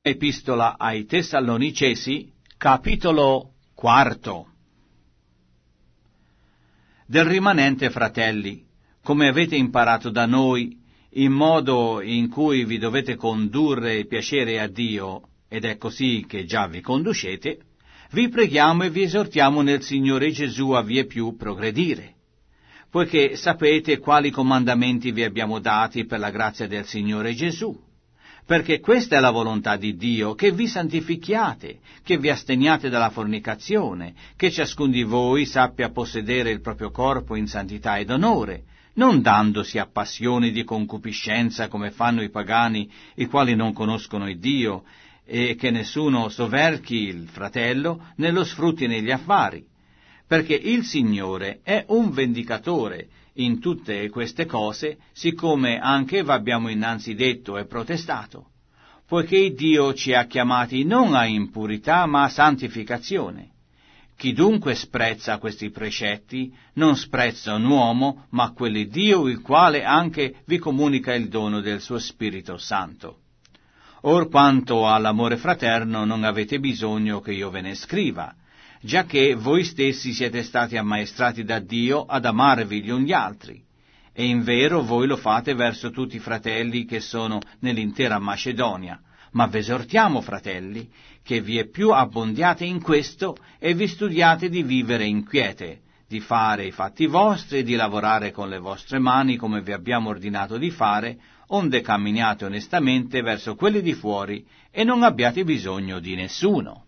Epistola ai Tessalonicesi, capitolo 4. Del rimanente, fratelli, come avete imparato da noi, in modo in cui vi dovete condurre e piacere a Dio, ed è così che già vi conducete, vi preghiamo e vi esortiamo nel Signore Gesù a vie più progredire, poiché sapete quali comandamenti vi abbiamo dati per la grazia del Signore Gesù. Perché questa è la volontà di Dio, che vi santifichiate, che vi asteniate dalla fornicazione, che ciascun di voi sappia possedere il proprio corpo in santità ed onore, non dandosi a passioni di concupiscenza come fanno i pagani, i quali non conoscono il Dio, e che nessuno soverchi il fratello né lo sfrutti negli affari. Perché il Signore è un vendicatore in tutte queste cose, siccome anche v'abbiamo innanzi detto e protestato, poiché Dio ci ha chiamati non a impurità ma a santificazione. Chi dunque sprezza questi precetti non sprezza un uomo, ma quell'Iddio il quale anche vi comunica il dono del suo Spirito Santo. Or quanto all'amore fraterno non avete bisogno che io ve ne scriva, giacché voi stessi siete stati ammaestrati da Dio ad amarvi gli uni gli altri, e in vero voi lo fate verso tutti i fratelli che sono nell'intera Macedonia. Ma v'esortiamo, fratelli, che vi è più abbondiate in questo e vi studiate di vivere in quiete, di fare i fatti vostri e di lavorare con le vostre mani come vi abbiamo ordinato di fare, onde camminiate onestamente verso quelli di fuori e non abbiate bisogno di nessuno.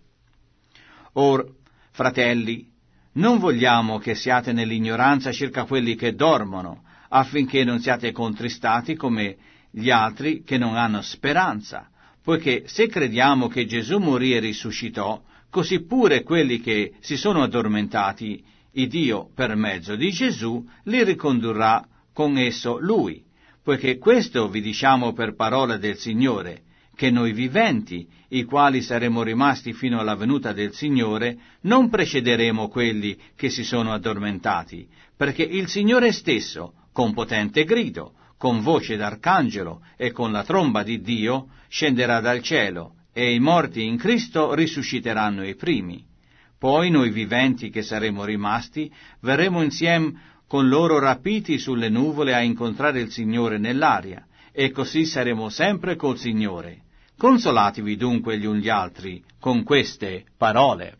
Or, fratelli, non vogliamo che siate nell'ignoranza circa quelli che dormono, affinché non siate contristati come gli altri che non hanno speranza, poiché se crediamo che Gesù morì e risuscitò, così pure quelli che si sono addormentati, il Dio per mezzo di Gesù li ricondurrà con esso Lui, poiché questo vi diciamo per parola del Signore, che noi viventi, i quali saremo rimasti fino alla venuta del Signore, non precederemo quelli che si sono addormentati, perché il Signore stesso, con potente grido, con voce d'arcangelo e con la tromba di Dio, scenderà dal cielo, e i morti in Cristo risusciteranno i primi. Poi noi viventi che saremo rimasti, verremo insieme con loro rapiti sulle nuvole a incontrare il Signore nell'aria, e così saremo sempre col Signore. Consolatevi dunque gli uni gli altri con queste parole.